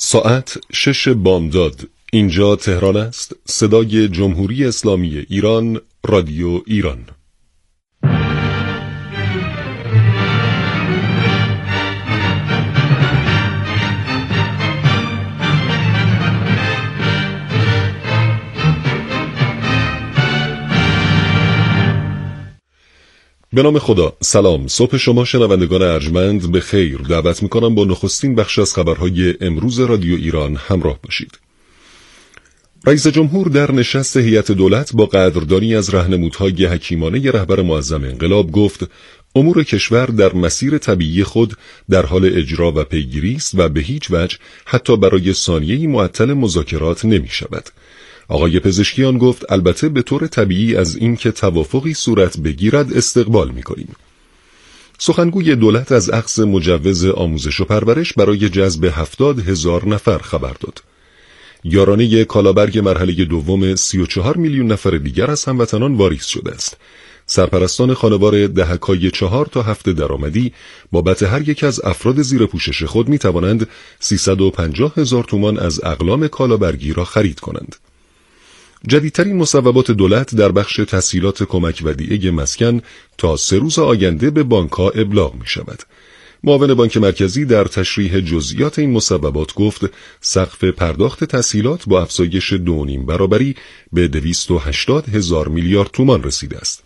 ساعت 6 بامداد. اینجا تهران است. صدای جمهوری اسلامی ایران، رادیو ایران. به نام خدا. سلام. صبح شما شنوندگان ارجمند به خیر. دعوت میکنم با نخستین بخش از خبرهای امروز رادیو ایران همراه باشید. رئیس جمهور در نشست هیئت دولت با قدردانی از راهنمودهای حکیمانه رهبر معظم انقلاب گفت امور کشور در مسیر طبیعی خود در حال اجرا و پیگیری است و به هیچ وجه حتی برای ثانیه‌ای معطل مذاکرات نمی شود. آقای پزشکیان گفت البته به طور طبیعی از این که توافقی صورت بگیرد استقبال می‌کنیم. سخنگوی دولت از اخذ مجوز آموزش و پرورش برای جذب 70,000 نفر خبر داد. یارانه کالابرگ مرحله دوم 34 میلیون نفر دیگر از هموطنان واریز شده است. سرپرستان خانوار دهک‌های 4 تا 7 درآمدی بابت هر یک از افراد زیر پوشش خود می‌توانند 350,000 تومان از اقلام کالابرگی را خرید کنند. جدیدترین مصوبات دولت در بخش تسهیلات کمک ودیعه مسکن تا 3 روز آینده به بانک‌ها ابلاغ می شود. معاون بانک مرکزی در تشریح جزئیات این مصوبات گفت سقف پرداخت تسهیلات با افزایش 2.5 برابری به 280,000 میلیارد تومان رسیده است.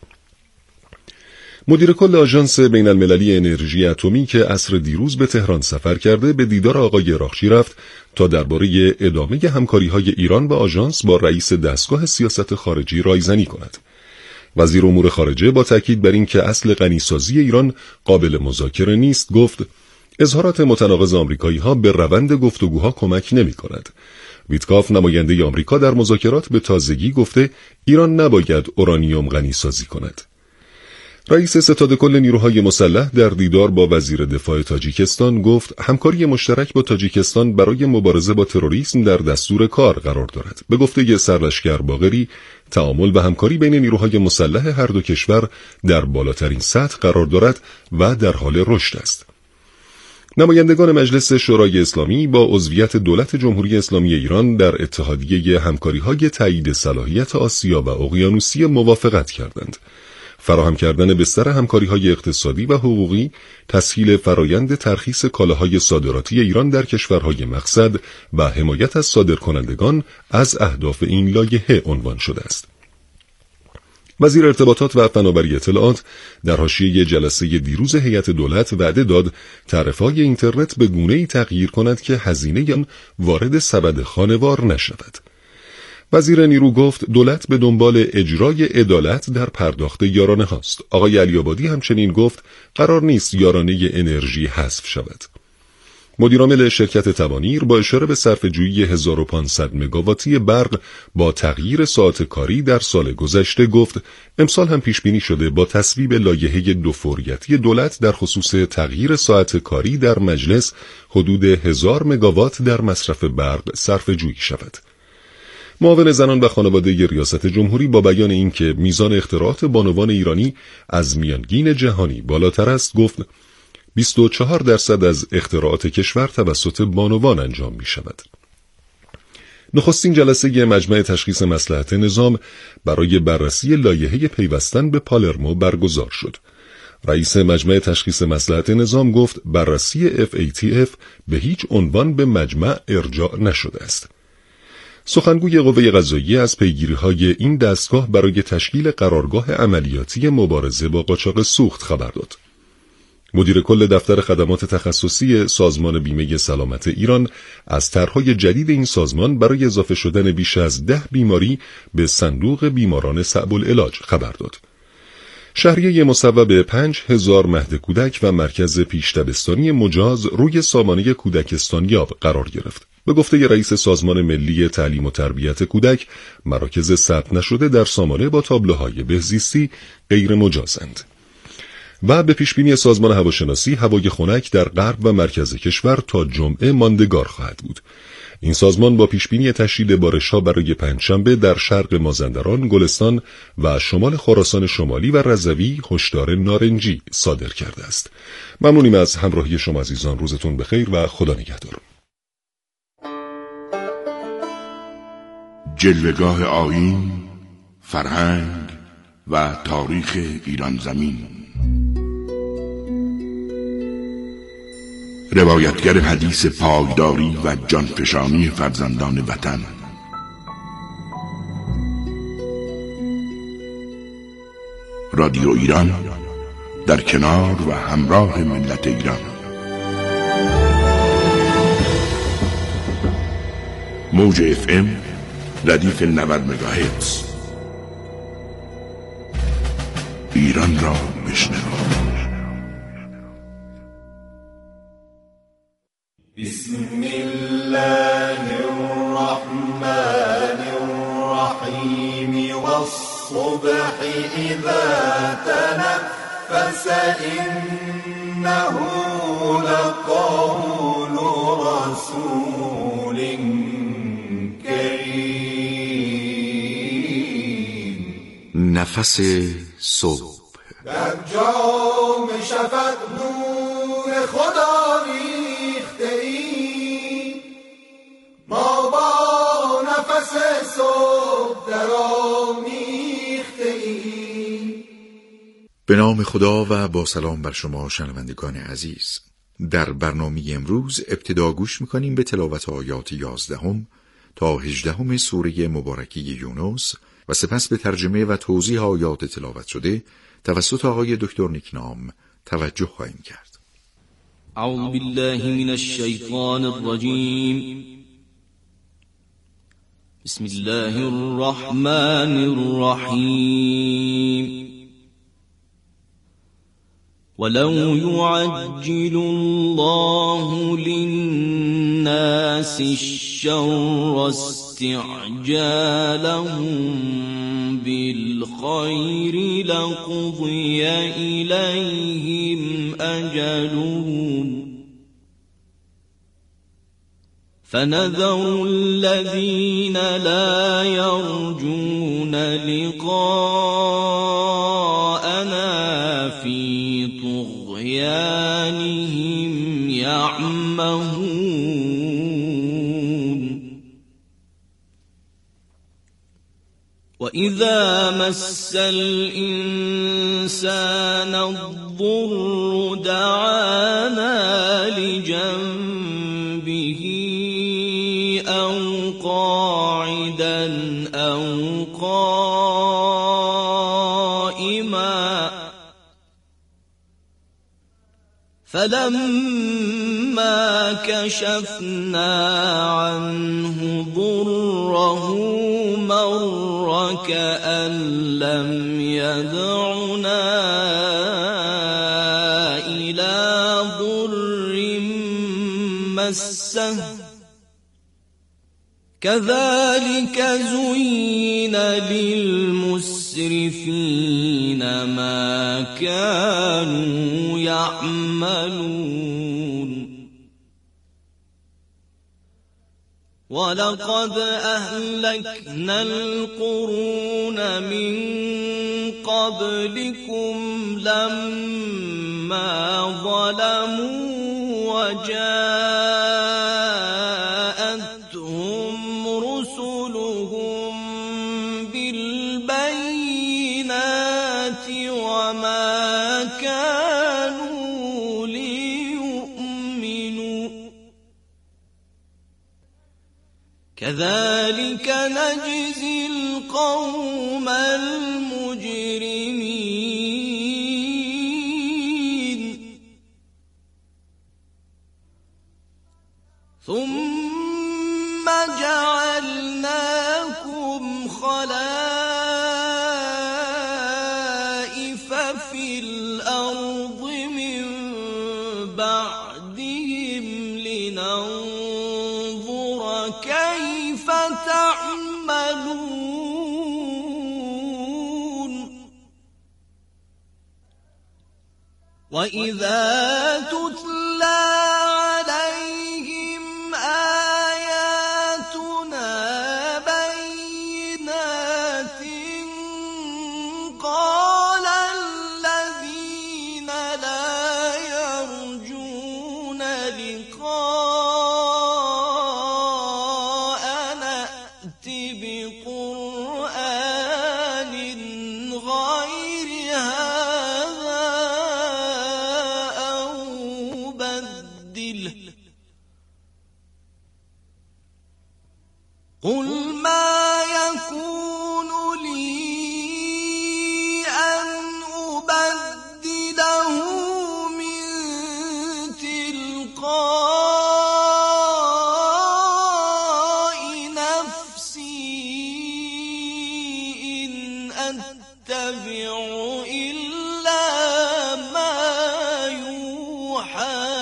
مدیر کل آژانس بین المللی انرژی اتمی که عصر دیروز به تهران سفر کرده به دیدار آقای راخشی رفت تا درباره ادامه همکاری‌های ایران با آژانس با رئیس دستگاه سیاست خارجی رایزنی کند. وزیر امور خارجه با تاکید بر اینکه اصل غنیسازی ایران قابل مذاکره نیست گفت اظهارات متناقض آمریکایی‌ها به روند گفتگوها کمک نمی‌کند. ویتکاف نماینده آمریکا در مذاکرات به تازگی گفته ایران نباید اورانیوم غنیسازی کند. رئیس ستاد کل نیروهای مسلح در دیدار با وزیر دفاع تاجیکستان گفت همکاری مشترک با تاجیکستان برای مبارزه با تروریسم در دستور کار قرار دارد. به گفته سرلشکر باقری، تعامل و همکاری بین نیروهای مسلح هر دو کشور در بالاترین سطح قرار دارد و در حال رشد است. نمایندگان مجلس شورای اسلامی با عضویت دولت جمهوری اسلامی ایران در اتحادیه همکاری‌های تایید صلاحیت آسیا و اقیانوسیه موافقت کردند. فراهم کردن بستر همکاری‌های اقتصادی و حقوقی، تسهیل فرایند ترخیص کالاهای صادراتی ایران در کشورهای مقصد و حمایت از صادرکنندگان از اهداف این لایحه عنوان شده است. وزیر ارتباطات و فناوری اطلاعات در حاشیه جلسه دیروز هیئت دولت وعده داد تعرفه‌های اینترنت به گونه‌ای تغییر کند که هزینه آن وارد سبد خانوار نشود. وزیر نیرو گفت دولت به دنبال اجرای عدالت در پرداخت یارانه هاست. آقای علی‌آبادی همچنین گفت قرار نیست یارانه انرژی حذف شود. مدیرعامل شرکت توانیر با اشاره به صرفه‌جویی 1500 مگاواتی برق با تغییر ساعت کاری در سال گذشته گفت امسال هم پیش بینی شده با تصویب لایحه دوفوریتی دولت در خصوص تغییر ساعت کاری در مجلس حدود 1000 مگاوات در مصرف برق صرفه‌جویی شود. معاون زنان و خانواده ریاست جمهوری با بیان اینکه میزان اختراعات بانوان ایرانی از میانگین جهانی بالاتر است گفت 24% از اختراعات کشور توسط بانوان انجام می شود. نخستین جلسه مجمع تشخیص مصلحت نظام برای بررسی لایحه پیوستن به پالرمو برگزار شد. رئیس مجمع تشخیص مصلحت نظام گفت بررسی FATF به هیچ عنوان به مجمع ارجاع نشده است. سخنگوی قوه قضاییه از پیگیری‌های این دستگاه برای تشکیل قرارگاه عملیاتی مبارزه با قاچاق سوخت خبر داد. مدیر کل دفتر خدمات تخصصی سازمان بیمه سلامت ایران از طرح‌های جدید این سازمان برای اضافه شدن بیش از 10 بیماری به صندوق بیماران صعب العلاج خبر داد. شهریه مصوب 5000 مهد کودک و مرکز پیش دبستانی مجاز روی سامانه کودکستانیاب قرار گرفت. به گفته رئیس سازمان ملی تعلیم و تربیت کودک، مراکز ثبت نشده در سامانه با تابلوهای بهزیستی غیر مجازند. و به پیشبینی سازمان هواشناسی هوای خنک در غرب و مرکز کشور تا جمعه ماندگار خواهد بود. این سازمان با پیشبینی تشدید بارش‌ها برای پنجشنبه در شرق مازندران، گلستان و شمال خراسان شمالی و رضوی هشدار نارنجی صادر کرده است. ممنونیم از همراهی شما عزیزان. روزتون بخیر و خدا نگهدار. جلوه‌گاه آیین، فرهنگ و تاریخ ایران زمین. روایتگر حدیث پایداری و جانفشانی فرزندان وطن. رادیو ایران در کنار و همراه ملت ایران. موج FM ردیف 90 مگاهرتز. ایران را بشنو. بسم الله الرحمن الرحیم والصبح اذا تنفس انه لقول رسول کریم. نفس صبح در جام شفق نور خدا ریخته ای، ما با نفس صبح در آمیخته ای. به نام خدا و با سلام بر شما شنوندگان عزیز. در برنامه امروز ابتدا گوش میکنیم به تلاوت آیات 11 تا 18 سوره مبارکه یونس و سپس به ترجمه و توضیح آیات تلاوت شده توسط آقای دکتر نیکنام توجه خواهیم کرد. اعوذ بالله من الشیطان الرجیم. بسم الله الرحمن الرحیم. ولو يعجل الله للناس الشر استعجالهم بالخير لقضي إليهم أجلهم فنذر الذين لا يرجون لقاءنا في طغيانهم يعمهون. وإذا مس الإنسان الضر دعانا لجنبه أو قاعدا أو قائما فلما كشفنا عنه ضره مر كأن لم يدعنا إلى ضر مسه كذلك زين للمسرفين ما كانوا يعملون. ولقد أهلكنا القرون من قبلكم لما ظلموا وجاءتهم رسلهم بالبينات وما كانوا ليؤمنوا كذلك نجزي القوم المجرمين. ثم جعلناكم خلائف في الأرض من بعدهم لننظر كيف تعملون. وإذا تتلى عليهم آياتنا بينات قال الذين لا يرجون لقاءنا ائت بقرآن قل ما يكون لي أن أبدله من تلقاء نفسي إن أتبع إلا ما يوحى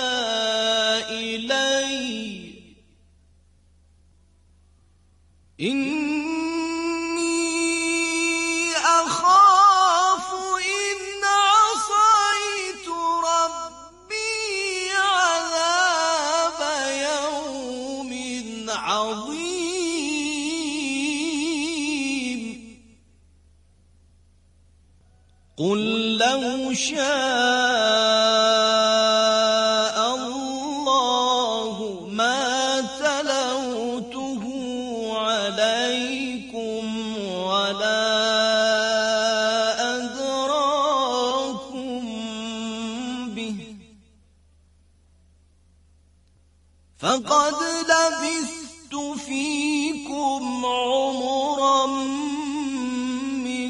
إلي إني أخاف إن عصيت ربي عذاب يوم عظيم قل لو شاء الله ما تلوته عليكم ولا أدراكم به فقد لبثت فيكم عمرا من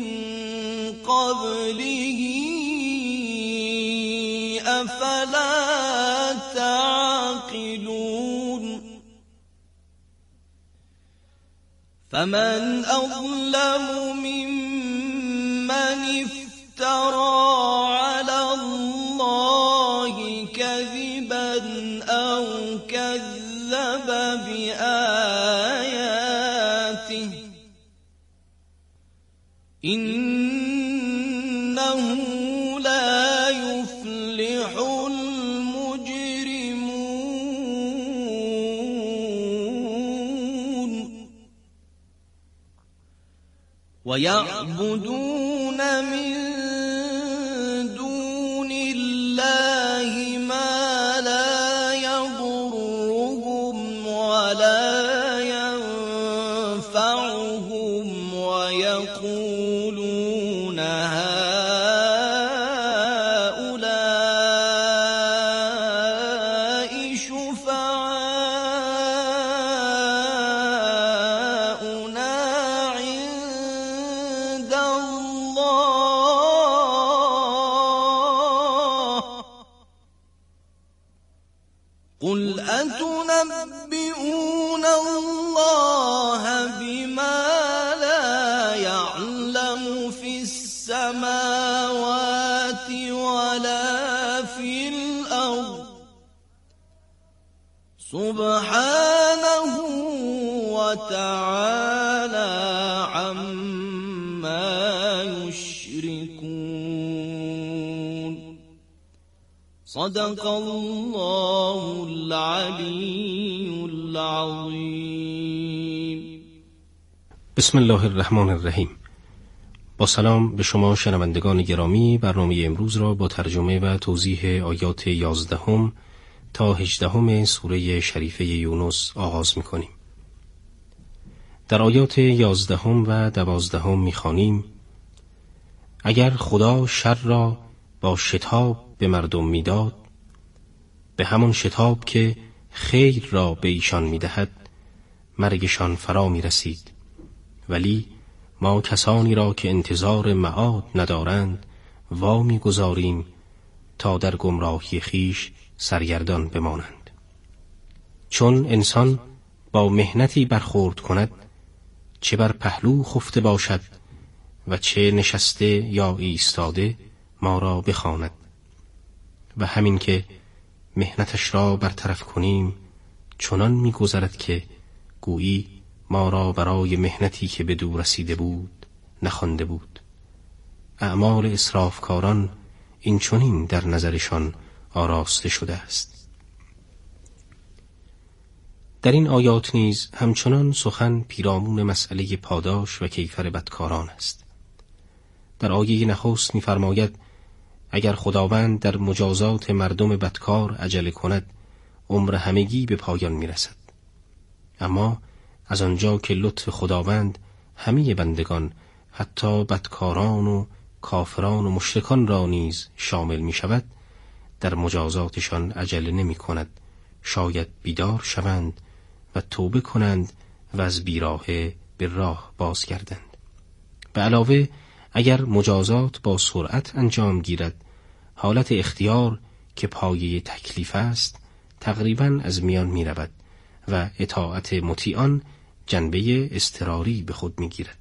قبله أفلا تعقلون فمن أظلم ممن افترى على الله كذبا أو كذب بآياته إنه لا يفلح المجرمون ويعبدون من دون الله ما لا يضرهم ولا ينفعهم ويقولون هؤلاء شفعاؤنا عند الله قل أتنبئون الله بما لا يعلم في السماوات ولا في الأرض سبحانه وتعالى عما يشركون صدق الله العلي العظيم. بسم الله الرحمن الرحیم. با سلام به شما شنوندگان گرامی، برنامه امروز را با ترجمه و توضیح آیات 11 تا 18 سوره شریفه یونس آغاز می‌کنیم. در آیات 11 و 12 می‌خوانیم: اگر خدا شر را با شتاب به مردم می‌داد، به همان شتاب که خیر را به ایشان می‌دهد مرگشان فرا می‌رسید. ولی ما کسانی را که انتظار معاد ندارند وا می‌گذاریم تا در گمراهی خیش سرگردان بمانند. چون انسان با مهنتی برخورد کند، چه بر پهلو خفته باشد و چه نشسته یا ایستاده، ما را بخواند. و همین که مهنتش را برطرف کنیم چنان می‌گذرد که گویی ما را برای مهنتی که به دور رسیده بود نخوانده بود. اعمال اسرافکاران این چنین در نظرشان آراسته شده است. در این آیات نیز همچنان سخن پیرامون مسئله پاداش و کیفر بدکاران است. در آیه نخست می‌فرماید اگر خداوند در مجازات مردم بدکار عجله کند، عمر همگی به پایان می‌رسد. اما از آنجا که لطف خداوند همه بندگان، حتی بدکاران و کافران و مشرکان را نیز شامل می شود، در مجازاتشان عجله نمی کند. شاید بیدار شوند و توبه کنند و از بیراهه به راه باز کردند. به علاوه اگر مجازات با سرعت انجام گیرد، حالت اختیار که پایه تکلیف است تقریباً از میان می رود و اطاعت مطیعان جنبه اضطراری به خود می گیرد.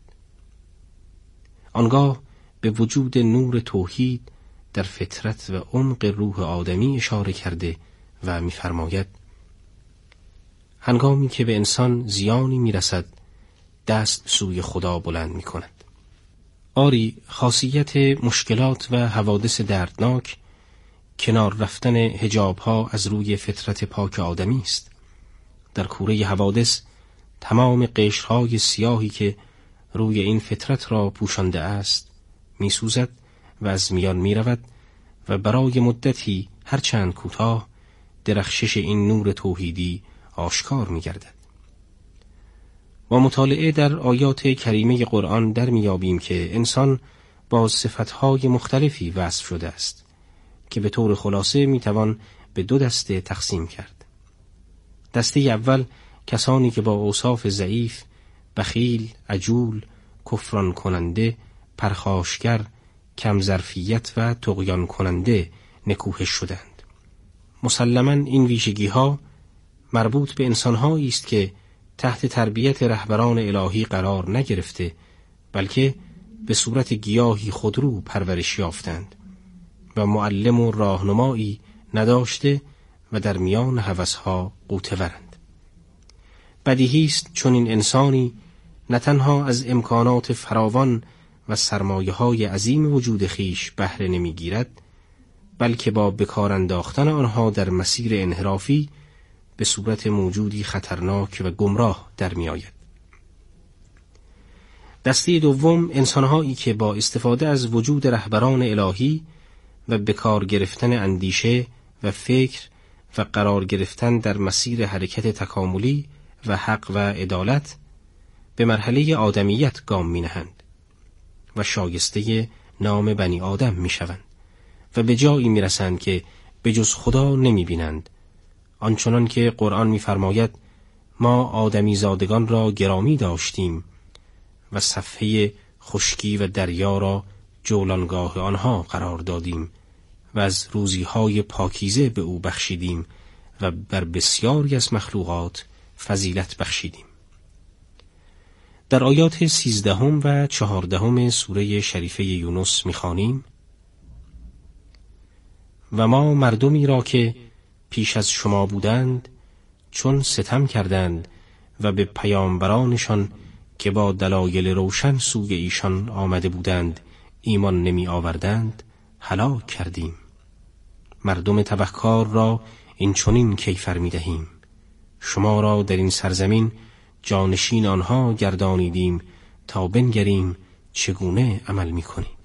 آنگاه به وجود نور توحید در فطرت و عمق روح آدمی اشاره کرده و می فرماید: هنگامی که به انسان زیانی می رسد، دست سوی خدا بلند می کند. آری، خاصیت مشکلات و حوادث دردناک کنار رفتن حجاب‌ها از روی فطرت پاک آدمی است. در کوره حوادث تمام قشرهای سیاهی که روی این فطرت را پوشانده است می‌سوزد و از میان می‌رود و برای مدتی هرچند کوتاه درخشش این نور توحیدی آشکار می‌گردد. با مطالعه در آیات کریمه قرآن در میابیم که انسان با صفتهای مختلفی وصف شده است که به طور خلاصه میتوان به دو دسته تقسیم کرد. دسته اول کسانی که با اوصاف ضعیف، بخیل، عجول، کفران کننده، پرخاشگر، کم ظرفیت و طغیان کننده نکوهش شدند. مسلماً این ویژگی‌ها مربوط به انسان‌هایی است که تحت تربیت رهبران الهی قرار نگرفته، بلکه به صورت گیاهی خودرو پرورش یافتند و معلم و راهنمایی نداشته و در میان هوس‌ها غوطه‌ورند. بدیهی است چون این انسانی نه تنها از امکانات فراوان و سرمایه‌های عظیم وجود خیش بهره نمی‌گیرد، بلکه با بکار انداختن آنها در مسیر انحرافی به صورت موجودی خطرناک و گمراه در می آید. دسته دوم انسانهایی که با استفاده از وجود رهبران الهی و بکار گرفتن اندیشه و فکر و قرار گرفتن در مسیر حرکت تکاملی و حق و عدالت به مرحله آدمیت گام می نهند و شایسته نام بنی آدم می شوند و به جایی می رسند که به جز خدا نمی بینند، آنچنان که قرآن می‌فرماید ما آدمی زادگان را گرامی داشتیم و صفحه خشکی و دریا را جولانگاه آنها قرار دادیم و از روزی‌های پاکیزه به او بخشیدیم و بر بسیاری از مخلوقات فضیلت بخشیدیم. در آیات 13 و 14 سوره شریفه یونس می‌خوانیم: و ما مردمی را که پیش از شما بودند چون ستم کردند و به پیامبرانشان که با دلایل روشن سوی ایشان آمده بودند ایمان نمی آوردند هلاک کردیم. مردم تبهکار را این چنین کیفر می دهیم: شما را در این سرزمین جانشین آنها گردانیدیم تا بنگریم چگونه عمل می کنید.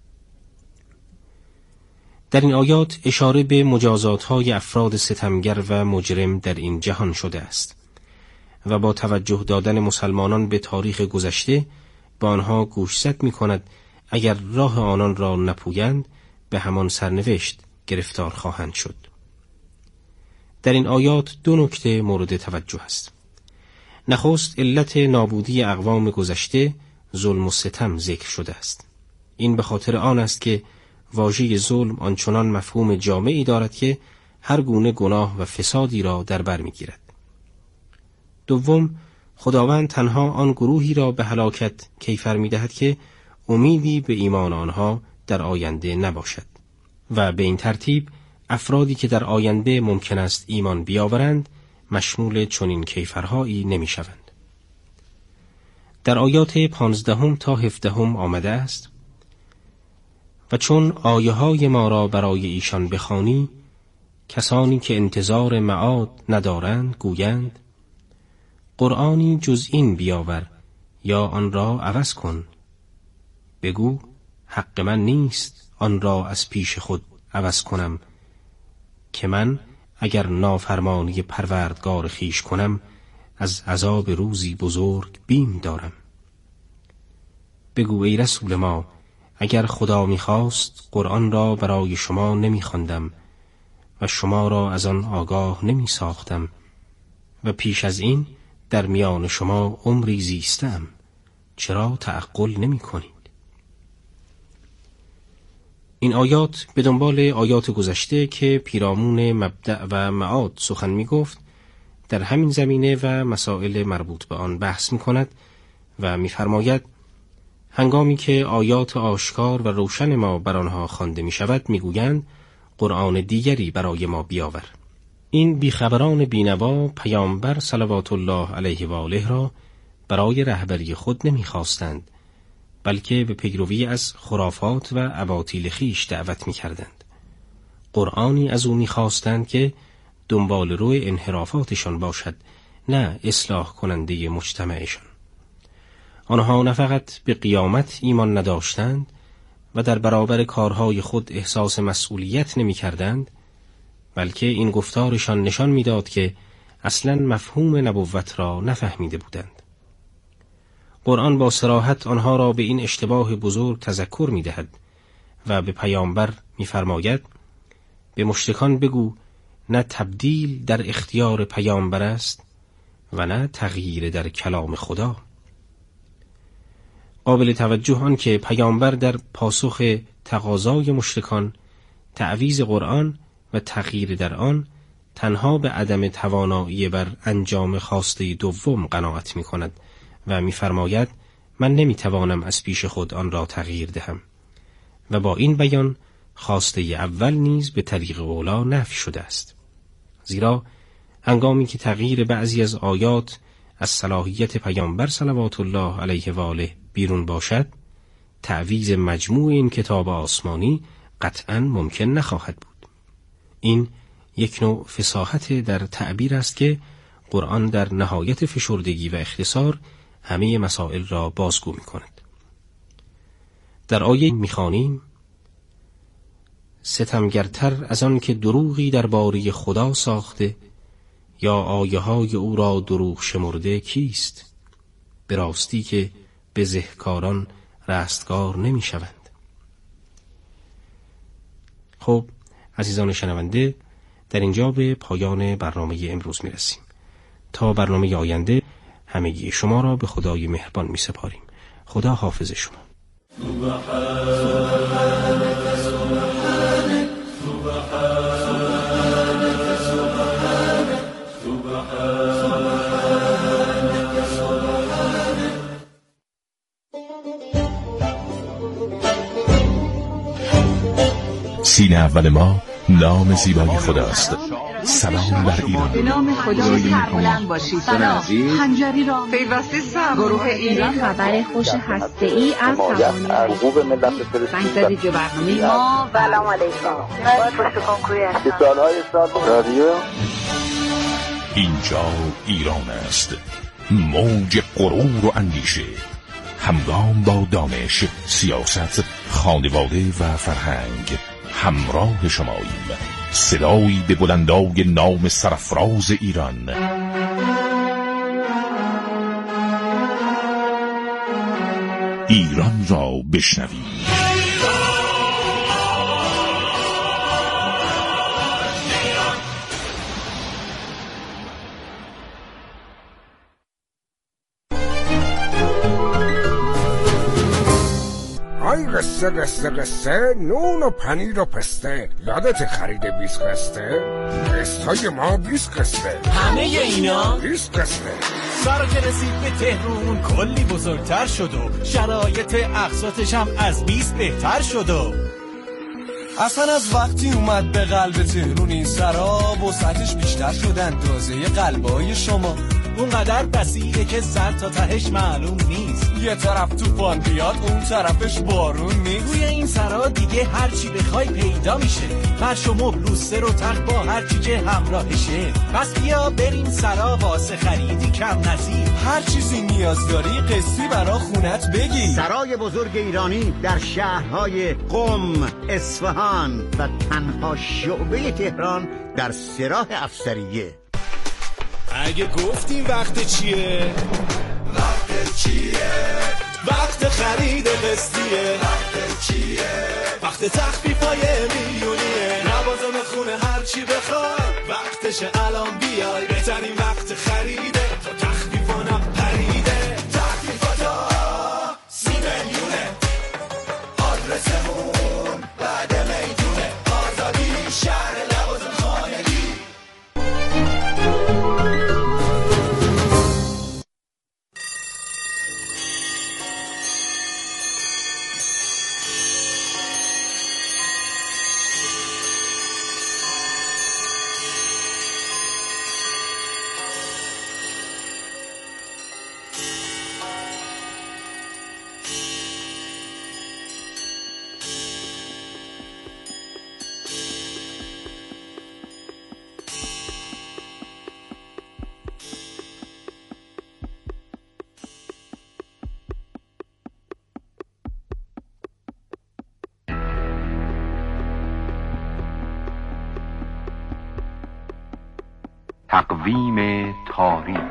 در این آیات اشاره به مجازات‌های افراد ستمگر و مجرم در این جهان شده است و با توجه دادن مسلمانان به تاریخ گذشته به آنها گوشزد می‌کند اگر راه آنان را نپویند به همان سرنوشت گرفتار خواهند شد. در این آیات دو نکته مورد توجه است. نخست علت نابودی اقوام گذشته ظلم و ستم ذکر شده است. این به خاطر آن است که واژه ظلم آنچنان مفهوم جامعی دارد که هر گونه گناه و فسادی را در بر می‌گیرد. دوم، خداوند تنها آن گروهی را به هلاکت کیفر می‌دهد که امیدی به ایمان آنها در آینده نباشد و به این ترتیب افرادی که در آینده ممکن است ایمان بیاورند مشمول چنین کیفرهایی نمی‌شوند. در آیات 15 تا 17 آمده است: و چون آیه های ما را برای ایشان بخوانی، کسانی که انتظار معاد ندارند گویند قرآنی جز این بیاور یا آن را عوض کن. بگو حق من نیست آن را از پیش خود عوض کنم که من اگر نافرمانی پروردگار خیش کنم از عذاب روزی بزرگ بیم دارم. بگو ای رسول ما اگر خدا می‌خواست قرآن را برای شما نمی‌خواندم و شما را از آن آگاه نمی‌ساختم و پیش از این در میان شما عمری زیستم، چرا تعقل نمی کنید؟ این آیات به دنبال آیات گذشته که پیرامون مبدأ و معاد سخن می گفت، در همین زمینه و مسائل مربوط به آن بحث می کند و می فرماید هنگامی که آیات آشکار و روشن ما بر آنها خوانده می شود می گویند قرآن دیگری برای ما بیاور. این بیخبران بینوا پیامبر صلوات الله علیه و آله را برای رهبری خود نمی خواستند، بلکه به پیروی از خرافات و اباطیل خویش دعوت می کردند. قرآنی از او می خواستند که دنبال روی انحرافاتشان باشد، نه اصلاح کننده مجتمعشان. آنها نه فقط به قیامت ایمان نداشتند و در برابر کارهای خود احساس مسئولیت نمی کردند، بلکه این گفتارشان نشان می داد که اصلاً مفهوم نبوت را نفهمیده بودند. قرآن با صراحت آنها را به این اشتباه بزرگ تذکر می دهد و به پیامبر می فرماید به مشرکان بگو نه تبدیل در اختیار پیامبر است و نه تغییر در کلام خدا. قابل توجه آن که پیامبر در پاسخ تقاضای مشرکان تعویض قرآن و تغییر در آن تنها به عدم توانایی بر انجام خواسته دوم قناعت می کند و می فرماید من نمی توانم از پیش خود آن را تغییر دهم و با این بیان خواسته اول نیز به طریق اولا نفی شده است. زیرا هنگامی که تغییر بعضی از آیات از صلاحیت پیامبر صلوات الله علیه و آله بیرون باشد، تعویض مجموع این کتاب آسمانی قطعاً ممکن نخواهد بود. این یک نوع فصاحت در تعبیر است که قرآن در نهایت فشردگی و اختصار همه مسائل را بازگو می کند. در آیه می خوانیم ستمگرتر از آن که دروغی درباره خدا ساخته یا آیه های او را دروغ شمرده کیست؟ به راستی که بزهکاران رستگار نمی شوند. خب عزیزان شنونده، در اینجا به پایان برنامه امروز می رسیم. تا برنامه آینده همگی شما را به خدای مهربان می سپاریم. خدا حافظ شما. سینه اول ما نام زیبای خداست. سلام بر ایران. به نام خدای سربلند باشید. سلام. خنجری را پیوسته سر گروه ایران خبر خوش هسته‌ای از توانایی حقوق ملت فلسطین به برنامه ما. سلام علیکم. باید پشت کنکوری هستم. سالهای سال رادیو. اینجا ایران است. موج غرور و اندیشه، همگام با دانش، سیاست، خانواده و فرهنگ همراه شماییم. صدایی به بلندای نام سرفراز ایران. ایران را بشنویم. قصه قصه قصه، نون و پنیر و پسته، یادت خرید 20 قسطه؟ قسطای ما 20 قسطه، همه اینا 20 قسطه. سارا که رسید به تهرون کلی بزرگتر شد و شرایط اقساطش هم از 20 بهتر شد و اصلا از وقتی اومد به قلب تهرون این سرا وسعتش بیشتر شد اندازه قلبای شما. اونقدر بسیعه که سر تا تهش معلوم نیست. یه طرف طوفان بیاد اون طرفش بارون نیست. روی این سرا دیگه هرچی بخوای پیدا میشه. فرش و مبل لوستر و تخت با هرچی که همراهشه. پس بیا بریم سرا واسه خریدی کم نظیر. هر چیزی نیاز داری قسطی برا خونت بگی. سرای بزرگ ایرانی در شهرهای قم، اصفهان و تنها شعبه تهران در سراح افسریه. اگه گفتیم وقت چیه؟ وقت چیه؟ وقت خرید قسطیه. وقت چیه؟ وقت تخفیفای میلیونیه. لوازم خونه هر چی بخوای وقتشه الان بیای. بهترین وقت خریده تا تخفیف تقویم تاریخ.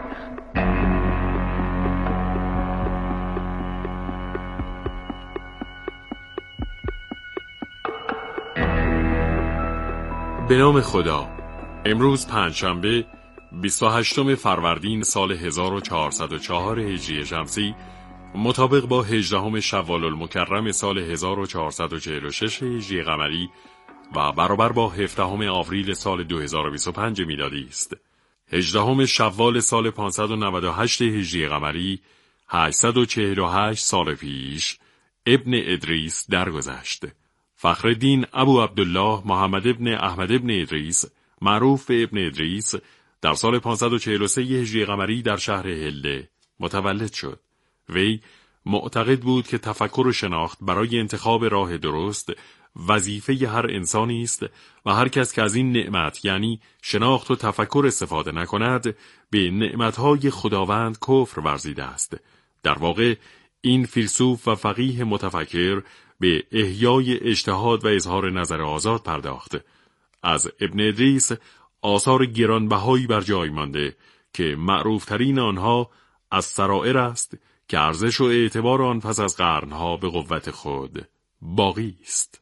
به نام خدا. امروز پنجشنبه 28 فروردین سال 1404 هجری شمسی مطابق با 18 شوال المکرم سال 1446 هجری قمری و برابر با 17 آوریل سال 2025 میلادی است. 18 شوال سال 598 هجری قمری 848 سال پیش ابن ادریس درگذشت. فخرالدین ابو عبدالله محمد ابن احمد ابن ادریس معروف به ابن ادریس در سال 543 هجری قمری در شهر هلده متولد شد. وی معتقد بود که تفکر و شناخت برای انتخاب راه درست وظیفه هر انسانی است و هر کس که از این نعمت یعنی شناخت و تفکر استفاده نکند به نعمتهای خداوند کفر ورزیده است. در واقع این فیلسوف و فقیه متفکر به احیای اجتهاد و اظهار نظر آزاد پرداخت. از ابن ادریس آثار گرانبهایی بر جای مانده که معروفترین آنها از سرائر است که ارزش و اعتبار آن پس از قرنها به قوت خود باقی است.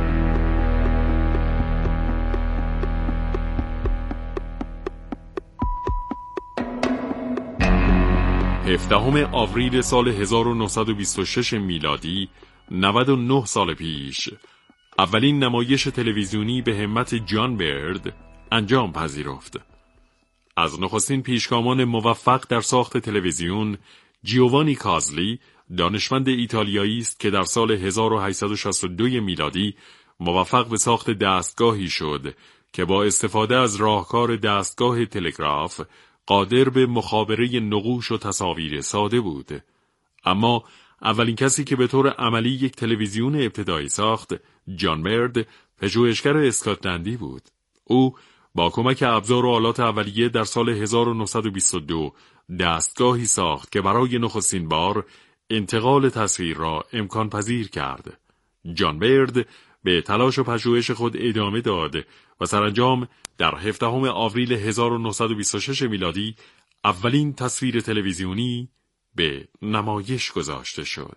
هفدهم آوریل سال 1926 میلادی 99 سال پیش اولین نمایش تلویزیونی به همت جان برد انجام پذیرفت. از نخستین پیشگامان موفق در ساخت تلویزیون جیووانی کازلی دانشمند ایتالیایی است که در سال 1862 میلادی موفق به ساخت دستگاهی شد که با استفاده از راهکار دستگاه تلگراف قادر به مخابره نقوش و تصاویر ساده بود. اما اولین کسی که به طور عملی یک تلویزیون ابتدایی ساخت جان برد پژوهشگر اسکاتلندی بود. او با کمک ابزار و آلات اولیه در سال 1922 دستگاهی ساخت که برای نخستین بار انتقال تصویر را امکان پذیر کرد. جان برد به تلاش و پژوهش خود ادامه داد و سرانجام در 17 آوریل 1926 میلادی اولین تصویر تلویزیونی به نمایش گذاشته شد.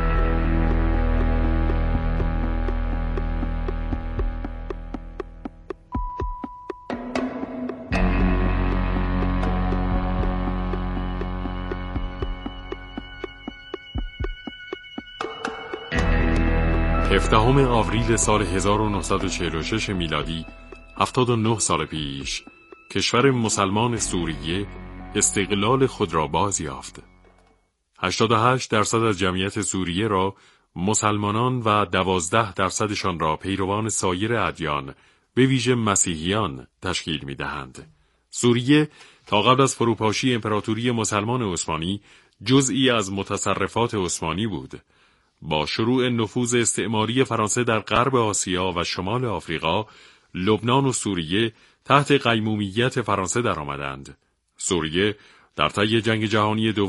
هفدهم آوریل سال 1946 میلادی 79 سال پیش کشور مسلمان سوریه استقلال خود را باز یافت. 88% از جمعیت سوریه را مسلمانان و 12% را پیروان سایر ادیان به ویژه مسیحیان تشکیل می‌دهند. سوریه تا قبل از فروپاشی امپراتوری مسلمان عثمانی جزئی از متصرفات عثمانی بود. با شروع نفوذ استعماری فرانسه در غرب آسیا و شمال آفریقا، لبنان و سوریه تحت قیمومیت فرانسه درآمدند. سوریه در طی جنگ جهانی دوم